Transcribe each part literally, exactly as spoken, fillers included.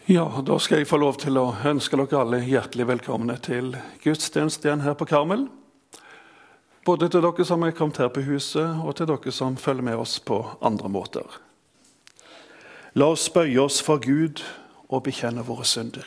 Ja, da skal jeg få lov til å ønske dere alle hjertelig velkomne til gudstjenesten her på Karmel. Både til dere som er kommet her på huset, og til dere som følger med oss på andre måter. La oss bøye oss for Gud og bekjenne våre synder.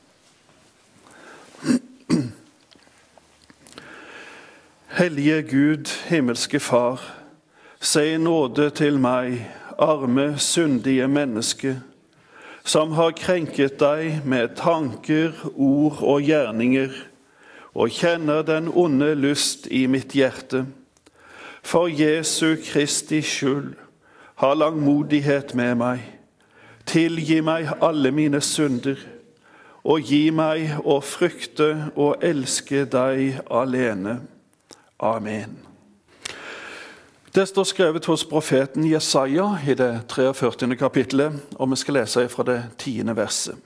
Hellige Gud, himmelske Far, se nåde til meg, arme, syndige menneske, som har krenket deg med tanker, ord og gjerninger, og kjenner den onde lyst i mitt hjerte. For Jesu Kristi skyld, ha langmodighet med meg, tilgi meg alle mine synder, og gi meg å frykte og elske deg alene. Amen. Det står skrevet hos profeten Jesaja i det treogførtiende kapittelet, og vi skal lese fra det tiende verset.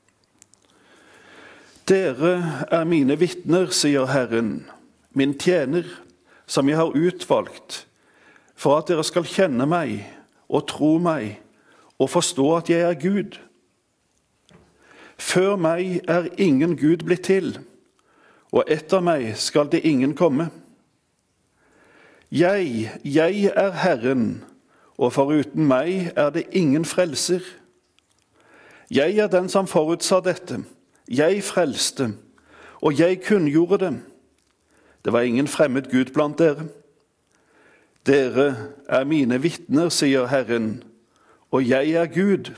Dere er mine vitner, sier Herren, min tjener, som jeg har utvalgt, for at dere skal kjenne meg og tro meg og forstå at jeg er Gud. Før meg er ingen Gud blitt til, og etter meg skal det ingen komme. Jeg, jeg er Herren, og foruten meg er det ingen frelser. Jeg er den som forutsa dette. Jeg frelste, og jeg kunngjorde det. Det var ingen fremmed Gud blant dere. Dere er mine vitner, sier Herren, og jeg er Gud.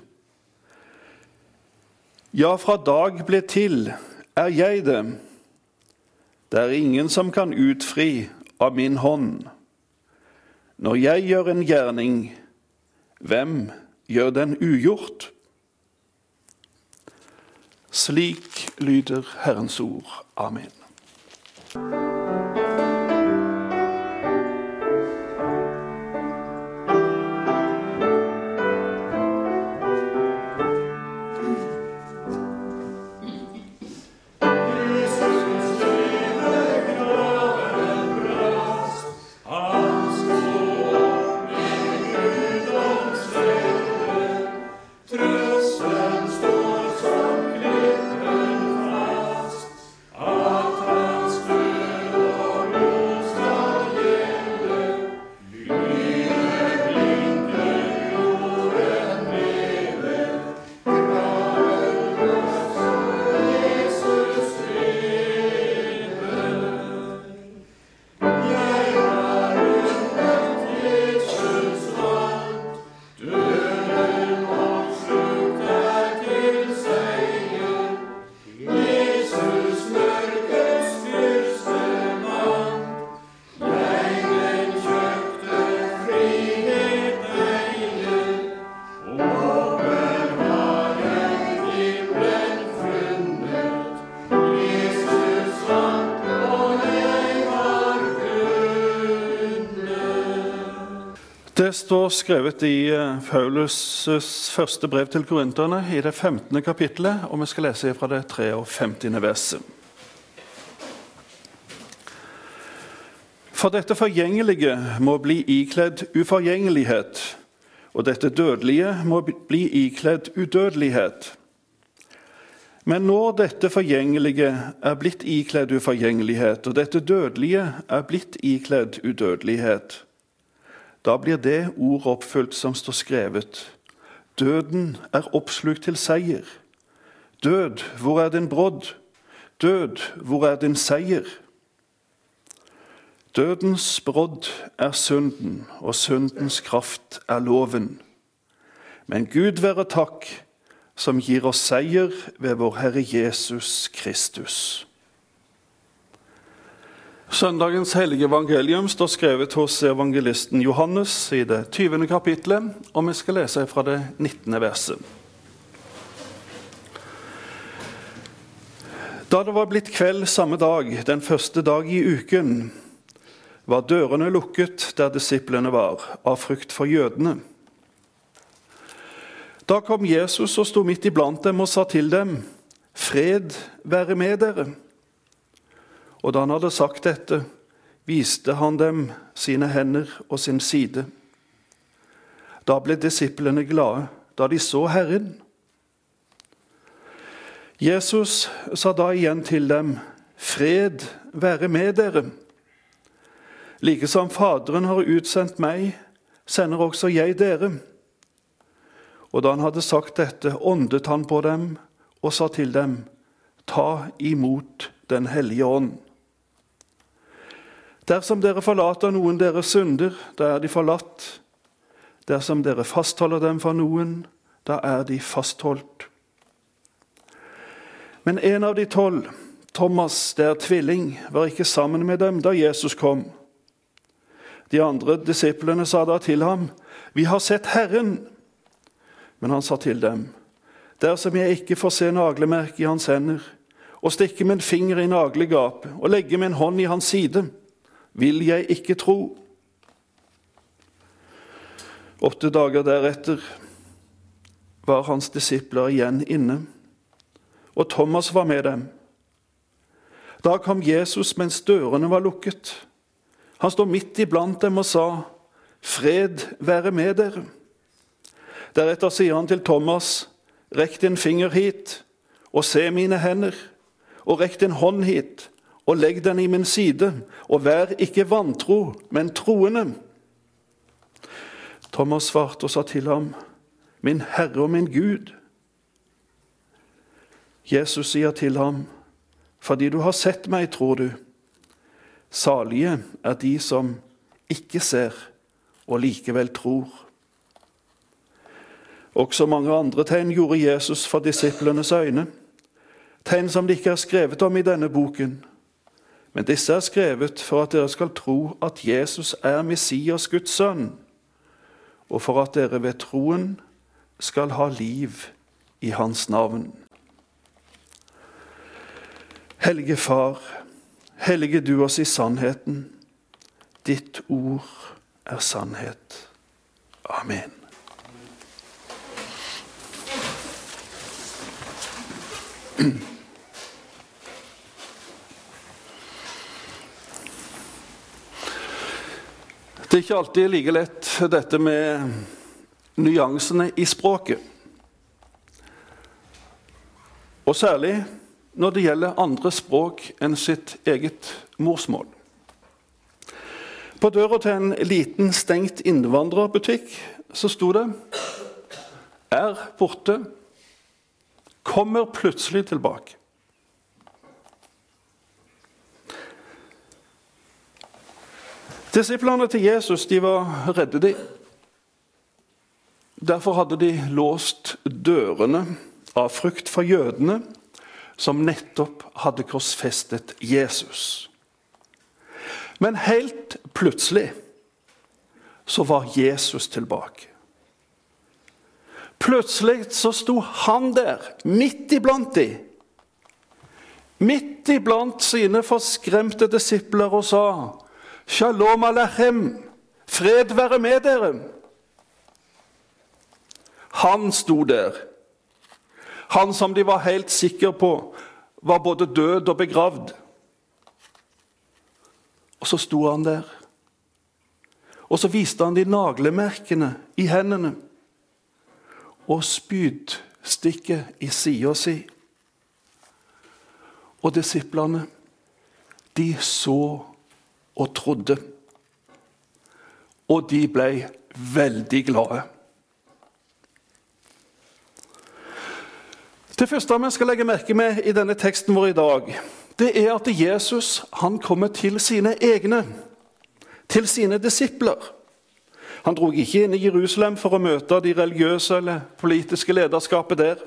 Ja, fra dag ble til er jeg det. Det er ingen som kan utfri av min hånd. Når jeg gjør en gjerning, hvem gjør den ugjort? Slik lyder Herrens ord. Amen. Det står skrevet i Paulus' første brev til korinterne i det femtende kapittelet, og vi skal lese fra det treogfemtiende verset. For dette forgjengelige må bli ikledd uforgjengelighet, og dette dødelige må bli ikledd udødelighet. Men når dette forgjengelige er blitt ikledd uforgjengelighet, og dette dødelige er blitt ikledd udødelighet, da blir det ord oppfylt som står skrevet. Døden er oppslukt til seier. Død, hvor er din brodd? Død, hvor er din seier? Dødens brodd er synden, og syndens kraft er loven. Men Gud være takk, som gir oss seier ved vår Herre Jesus Kristus. Søndagens hellige evangelium står skrevet hos evangelisten Johannes i det tyvende kapittelet, og vi skal lese fra det nittende verset. Da det var blitt kveld samme dag, den første dag i uken, var dørene lukket der disiplene var, av frykt for jødene. Da kom Jesus og sto midt iblant dem og sa til dem, «Fred være med dere». Og da han hadde sagt dette, viste han dem sine hender og sin side. Da ble disiplene glade, da de så Herren. Jesus sa da igjen til dem, fred være med dere. Like som Faderen har utsendt meg, sender også jeg dere. Og da han hadde sagt dette, åndet han på dem og sa til dem, ta imot den hellige ånd. Dersom dere forlater noen deres synder, da er de forlatt. Dersom dere fastholder dem for noen, da er de fastholdt. Men en av de tolv, Thomas, der tvilling, var ikke sammen med dem da Jesus kom. De andre disiplene sa da til ham, vi har sett Herren. Men han sa til dem, dersom jeg ikke får se naglemerke i hans hender, og stikke min finger i naglegapet, og legge min hånd i hans side, vil jeg ikke tro. Åtte dager deretter var hans disipler igjen inne, og Thomas var med dem. Da kom Jesus mens dørene var lukket. Han stod midt iblant dem og sa, fred være med dere. Deretter sier han til Thomas, rekk din finger hit, og se mine hender, og rekk din hånd hit, og legg den i min side, og vær ikke vantro, men troende. Thomas svarte og sa til ham, min Herre og min Gud. Jesus sier til ham, fordi du har sett meg, tror du. Salige er de som ikke ser og likevel tror. Også mange andre tegn gjorde Jesus for disiplenes øyne, tegn som det ikke er skrevet om i denne boken. Men disse er skrevet for at dere skal tro at Jesus er Messias, Guds sønn, og for at dere ved troen skal ha liv i hans navn. Hellige Far, hellige du oss i sannheten. Ditt ord er sannhet. Amen. Det er ikke alltid like lett dette med nyansene i språket. Og særlig når det gjelder andre språk enn sitt eget morsmål. På døra til en liten stengt innvandrerbutikk så sto det, er borte, kommer plutselig tilbake. Disiplene til Jesus, de var redde de. Derfor hadde de låst dørene av frykt for jødene, som nettopp hadde korsfestet Jesus. Men helt plutselig så var Jesus tilbake. Plutselig så sto han der, midt iblant de. Midt iblant sine forskremte disipler og sa, Shalom Aleichem, fred være med dere. Han sto der. Han som de var helt sikre på var både død og begravd. Og så sto han der. Og så viste han de naglemerkene i hendene. Og spydstikket i siden si. Og disiplene, de så og trodde. Og de ble veldig glade. Det første vi skal legge merke med i denne teksten vår i dag, det er at Jesus han kommer til sine egne, til sine disipler. Han drog ikke inn i Jerusalem for å møte de religiøse eller politiske lederskapet der.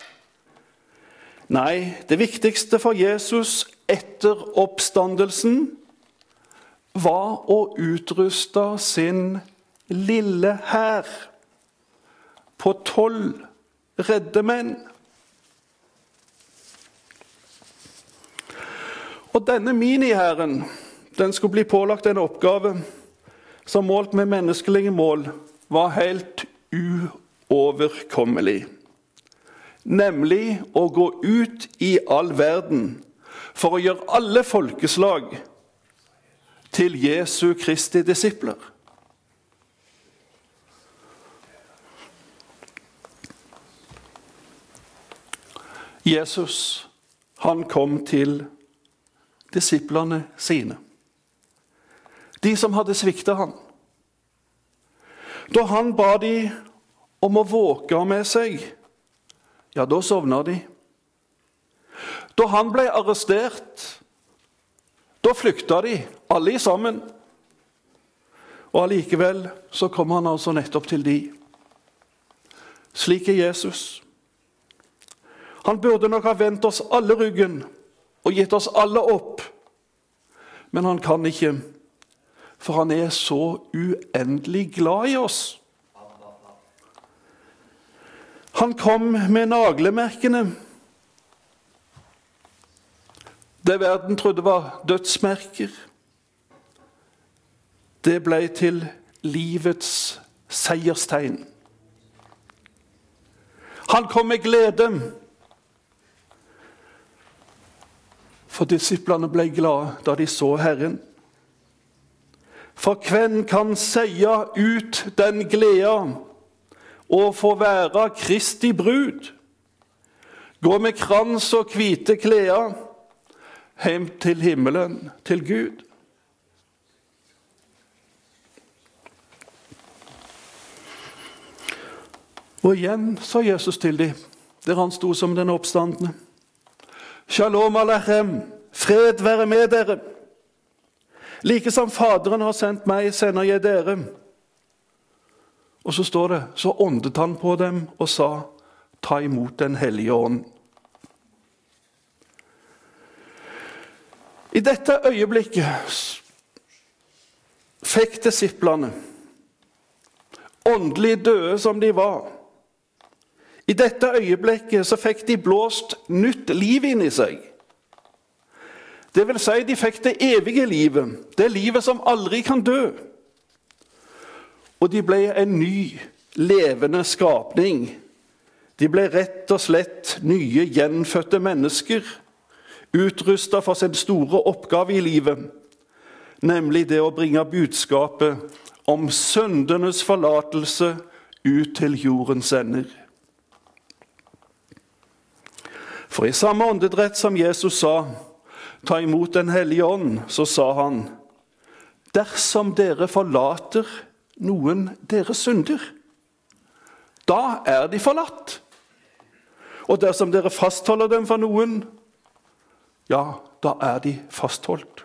Nei, det viktigste for Jesus etter oppstandelsen var å utruste sin lille hær på tolv redde menn. Og denne minihæren, den skulle bli pålagt en oppgave som målt med menneskelige mål var helt uoverkommelig. Nemlig å gå ut i all verden for å gjøre alle folkeslag til Jesu Kristi disipler. Jesus, han kom til disiplene sine. De som hadde sviktet han. Da han ba de om å våke med seg, ja, da sovna de. Da han ble arrestert, da flykta de, alle sammen. Og allikevel så kom han altså nettopp til de. Slik er Jesus. Han burde nok ha vendt oss alle ryggen og gitt oss alle opp. Men han kan ikke, for han er så uendelig glad i oss. Han kom med naglemerkene. Det verden trodde var dødsmerker, det ble til livets seierstegn. Han kom med glede, for disiplene ble glade da de så Herren. For hvem kan seie ut den gleda og få være Kristi brud? Gå med krans og hvite klær hjem til himmelen, til Gud. Og igjen sa Jesus til dem, der han sto som den oppstandne: Shalom alechem, fred være med dere. Like som Faderen har sendt meg, sender jeg dere. Og så står det, så åndet han på dem og sa, ta imot den hellige ånd. I dette øyeblikket fikk disiplene, åndelig døde som de var, i dette øyeblikket så fikk de blåst nytt liv inn i seg. Det vil si, de fikk det evige livet, det livet som aldri kan dø. Og de ble en ny, levende skapning. De ble rett og slett nye, gjenfødte mennesker, utrustet for sin store oppgave i livet, nemlig det å bringe budskapet om syndenes forlatelse ut til jordens ender. For i samme åndedrett som Jesus sa, ta imot den hellige ånd, så sa han, dersom dere forlater noen deres synder, da er de forlatt. Og dersom dere fastholder dem for noen, ja, da er de fastholdt.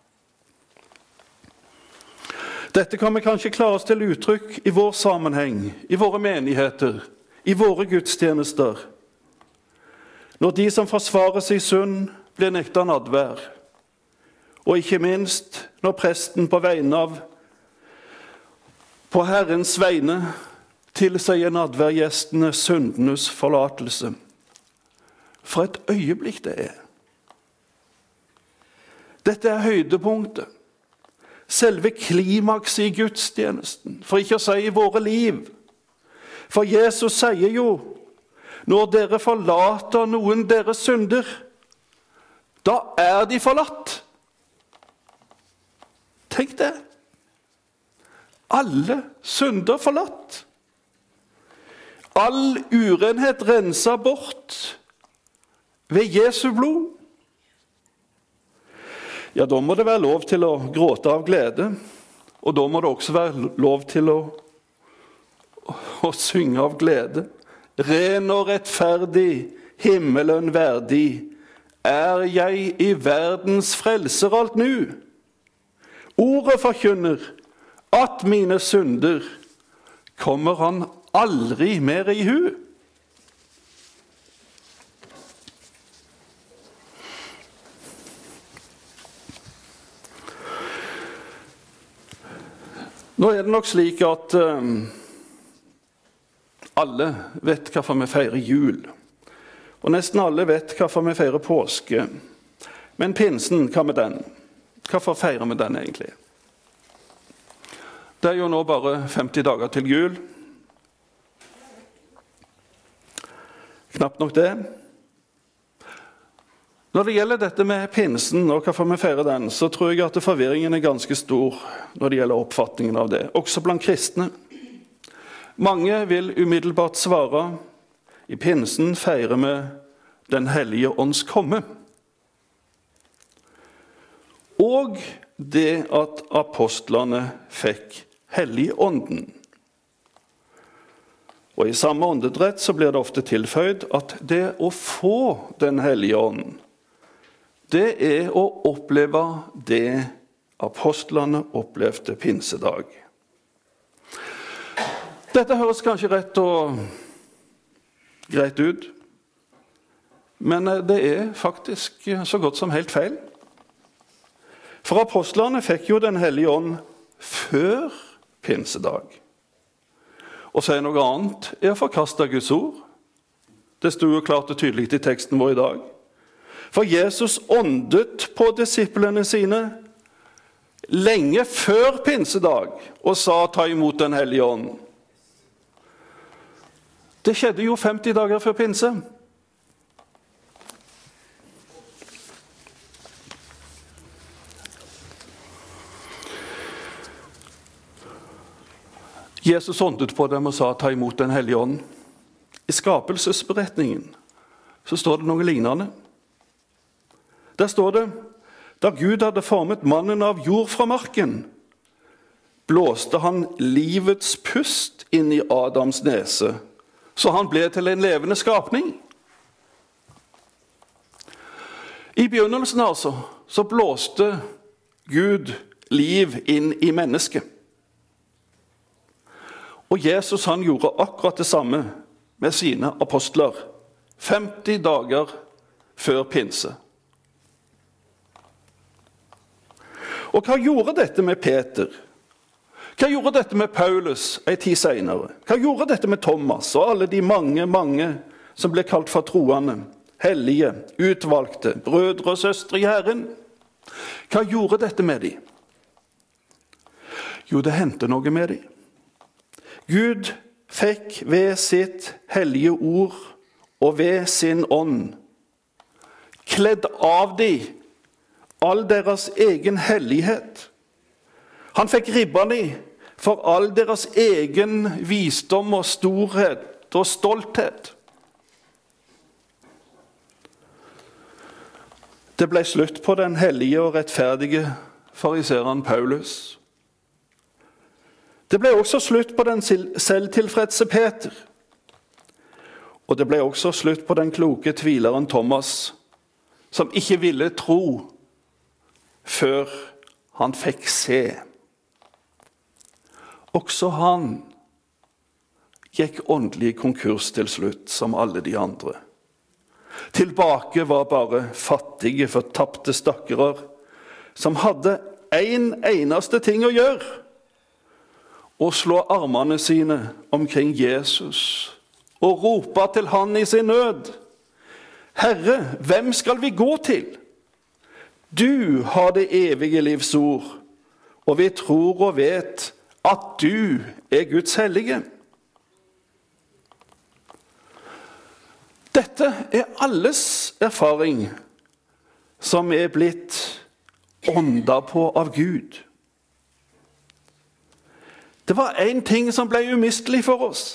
Dette kan vi kanskje klare oss til uttrykk i vår sammenheng, i våre menigheter, i våre gudstjenester. Når de som forsvarer sin synd blir nekta nadvær, og ikke minst når presten på vegne av, på Herrens vegne, tilsier nadværgjestene syndenes forlatelse. For et øyeblikk det er. Dette er høydepunktet, selve klimakset i gudstjenesten, for ikke å si i våre liv. For Jesus sier jo, når dere forlater noen deres synder, da er de forlatt. Tenk det. Alle synder forlatt. All urenhet renset bort ved Jesu blod. Ja, da må det være lov til å gråte av glede, og da må det også være lov til å, å synge av glede. Ren og rettferdig, himmelen verdig, er jeg i verdens frelser alt nu. Ordet forkynner at mine synder kommer han aldri mer i hu. Nå er det nok slik at um, alle vet hvorfor vi feirer jul, og nesten alle vet hvorfor vi feirer påske. Men pinsen, hva med den? Hvorfor feirer vi den egentlig? Det er jo nå bare femti dager til jul. Knapt nok det. Når det gjelder dette med pinsen og hvorfor vi feirer den, så tror jeg at forvirringen er ganske stor når det gjelder oppfatningen av det, også blant kristne. Mange vil umiddelbart svare, i pinsen feirer vi den hellige ånds komme. Og det at apostlene fikk helligånden. Og i samme åndedrett så blir det ofte tilføyd at det å få den hellige ånden, det er å oppleve det apostlene opplevde pinsedag. Dette høres kanskje rett og greit ut, men det er faktisk så godt som helt feil. For apostlene fikk jo den hellige ånd før pinsedag. Og så er noe annet er å forkaste Guds ord. Det stod jo klart og tydelig i teksten vår i dag. For Jesus åndet på disiplene sine lenge før pinsedag og sa ta imot den hellige ånd. Det skjedde jo femti dager før pinse. Jesus åndet på dem og sa ta imot den hellige ånd. I skapelsesberetningen så står det noe lignende. Der står det, da Gud hadde formet mannen av jord fra marken, blåste han livets pust inn i Adams nese, så han ble til en levende skapning. I begynnelsen altså, så blåste Gud liv inn i mennesket. Og Jesus han gjorde akkurat det samme med sine apostler, femti dager før pinse. Og hva gjorde dette med Peter? Hva gjorde dette med Paulus en tid senere? Hva gjorde dette med Thomas og alle de mange, mange som ble kalt for troende, hellige, utvalgte, brødre og søstre i Herren? Hva gjorde dette med dem? Jo, det hendte noe med dem. Gud fikk ved sitt hellige ord og ved sin ånd kledd av dem all deres egen hellighet. Han fikk ribba dem for all deres egen visdom og storhet og stolthet. Det ble slutt på den hellige og rettferdige farisereren Paulus. Det ble også slutt på den selvtilfredse Peter. Og det ble også slutt på den kloke tvileren Thomas, som ikke ville tro før han fikk se. Også han gikk åndelig konkurs til slutt, som alle de andre. Tilbake var bare fattige, fortapte stakkerer, som hadde en eneste ting å gjøre, og slå armene sine omkring Jesus, og rope til han i sin nød. Herre, hvem skal vi gå til? Du har det evige livs ord, og vi tror og vet at du er Guds hellige. Dette er alles erfaring som er blitt ånda på av Gud. Det var en ting som ble umistelig for oss.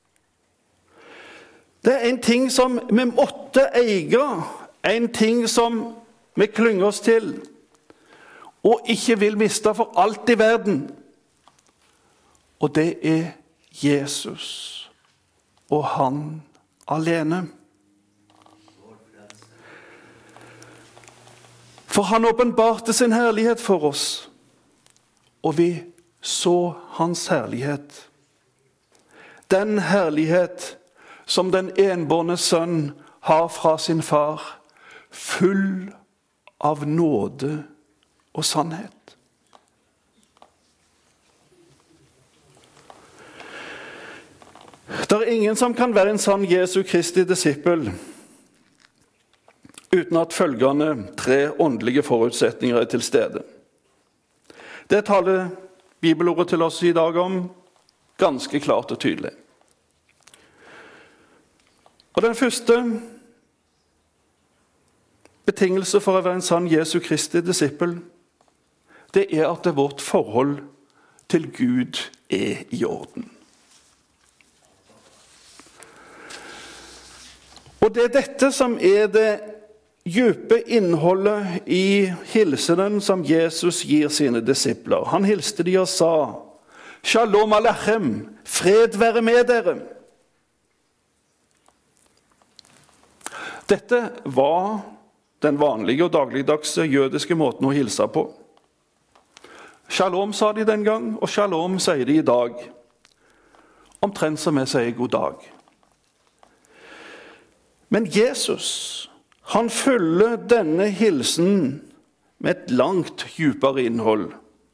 Det er en ting som vi måtte eie, en ting som vi klynger oss til, og ikke vil miste for alt i verden. Og det er Jesus, og han alene. For han åpenbarte sin herlighet for oss, og vi så hans herlighet. Den herlighet som den enbårne sønn har fra sin far, full av nåde og sannhet. Det er ingen som kan være en sann Jesu Kristi disippel uten at følgende tre åndelige forutsetninger er til stede. Det taler bibelordet til oss i dag om ganske klart og tydelig. Og den første betingelse for å være en sann Jesu Kristi disippel, det er at det vårt forhold til Gud er i orden. Og det er dette som er det dype innholdet i hilsenen som Jesus gir sine disipler. Han hilste de og sa, Shalom Aleichem, fred være med dere. Dette var den vanlige og dagligdagse jødiske måten å hilse på. Shalom sa de den gang, og shalom sier de i dag. Omtrent som jeg sier god dag. Men Jesus, han fyller denne hilsen med et langt dypere innhold.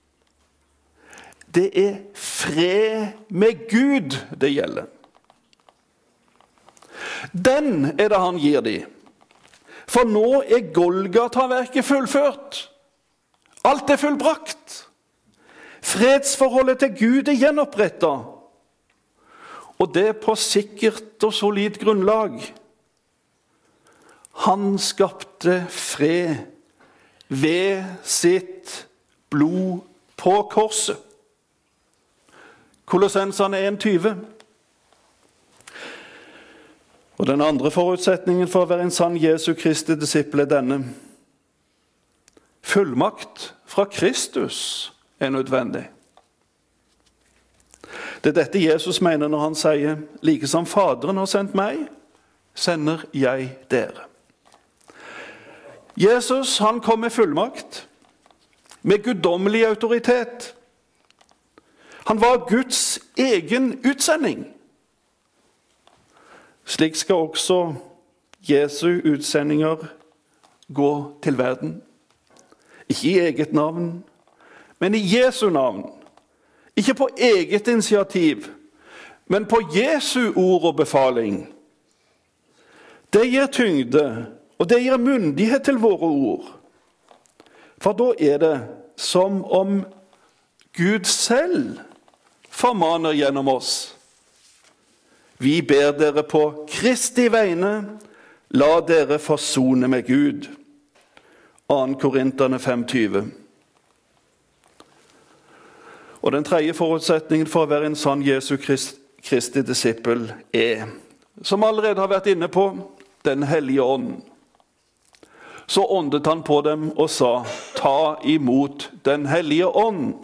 Det er fred med Gud det gjelder. Den er det han gir de. For nå er Golgata-verket fullført. Alt er fullbrakt. Fredsforholdet til Gud er gjenopprettet. Og det på sikkert og solid grunnlag. Han skapte fred ved sitt blod på korset. Kolossenserne en tyve. Og den andre forutsetningen for å være en sann Jesu Kristi disippel er denne. Fullmakt fra Kristus er nødvendig. Det er dette Jesus mener når han sier, like som Faderen har sendt meg, sender jeg dere. Jesus, han kom med fullmakt, med guddommelig autoritet. Han var Guds egen utsending. Slik skal også Jesu utsendinger gå til verden. Ikke i eget navn, men i Jesu navn. Ikke på eget initiativ, men på Jesu ord og befaling. Det gir tyngde, og det gir myndighet til våre ord. For da er det som om Gud selv formaner gjennom oss. Vi ber dere på Kristi vegne, la dere forsone med Gud. andre Korinterne fem tyve. Og den tredje forutsetningen for å være en sann Jesu Kristi disippel er, som allerede har vært inne på, den hellige ånd. Så åndet han på dem og sa, ta imot den hellige ånd.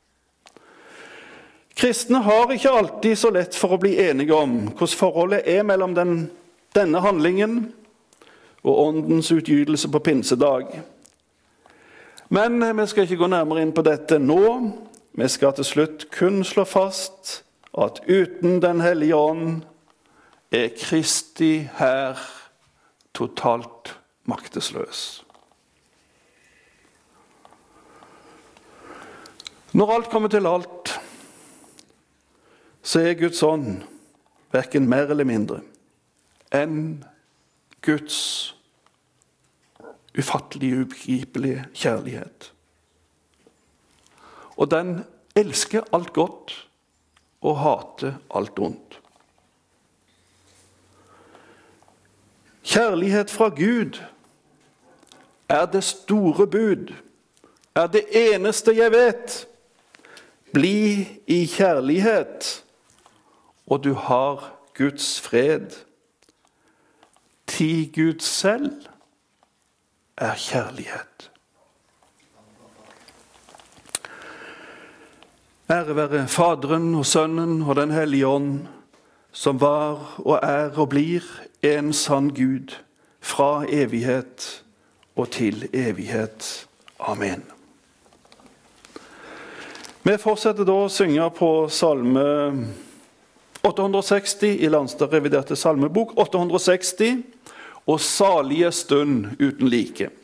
Kristne har ikke alltid så lett for å bli enige om hvordan forholdet er mellom den, denne handlingen og åndens utgytelse på pinsedag. Men vi skal ikke gå nærmere inn på dette nå. Vi skal til slutt kun slå fast at uten den hellige ånd er Kristi hær totalt maktesløs. Når alt kommer til alt, så er Guds ånd hverken mer eller mindre enn Guds ufattelig ubegripelige kjærlighet. Og den elsker alt godt og hater alt ondt. Kjærlighet fra Gud er det store bud, er det eneste jeg vet. Bli i kjærlighet, og du har Guds fred. Ti Gud selv er kjærlighet. Ære være Faderen og Sønnen og den hellige ånd, som var og er og blir en sann Gud, fra evighet og til evighet. Amen. Vi fortsetter da å synge på salme åtte hundre og seksti i Landstad reviderte salmebok, åtte hundre og seksti, og salige stund uten like.